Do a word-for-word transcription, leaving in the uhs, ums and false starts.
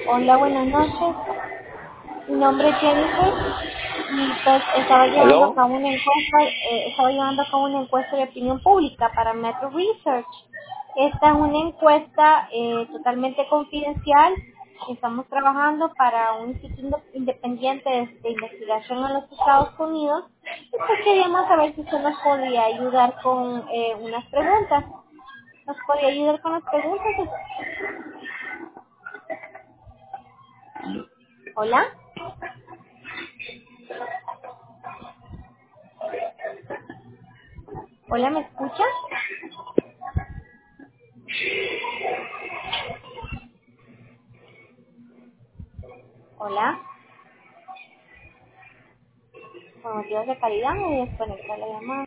Hola, buenas noches. Mi nombre es Jennifer y pues estaba llevando a ¿Aló? cabo una encuesta, eh, estaba llevando a cabo una encuesta de opinión pública para Metro Research. Esta es una encuesta eh, totalmente confidencial. Estamos trabajando para un instituto independiente de, de investigación en los Estados Unidos y pues queríamos saber si usted nos podría ayudar con eh, unas preguntas. ¿Nos podría ayudar con las preguntas? Hola, hola, ¿me escucha? Hola. Por motivos de calidad me voy a desconectar la llamada.